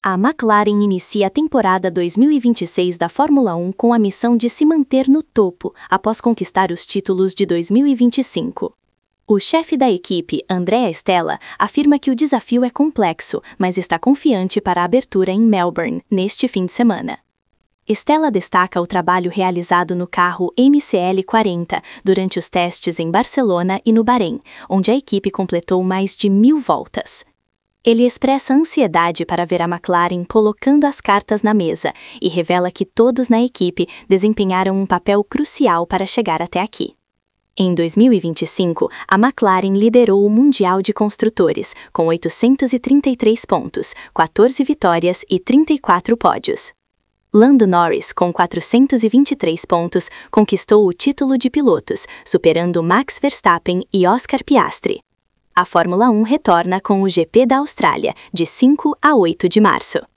A McLaren inicia a temporada 2026 da Fórmula 1 com a missão de se manter no topo, após conquistar os títulos de 2025. O chefe da equipe, Andrea Stella, afirma que o desafio é complexo, mas está confiante para a abertura em Melbourne, neste fim de semana. Stella destaca o trabalho realizado no carro MCL40 durante os testes em Barcelona e no Bahrein, onde a equipe completou mais de 1000 voltas. Ele expressa ansiedade para ver a McLaren colocando as cartas na mesa e revela que todos na equipe desempenharam um papel crucial para chegar até aqui. Em 2025, a McLaren liderou o Mundial de Construtores, com 833 pontos, 14 vitórias e 34 pódios. Lando Norris, com 423 pontos, conquistou o título de pilotos, superando Max Verstappen e Oscar Piastri. A Fórmula 1 retorna com o GP da Austrália, de 5 a 8 de março.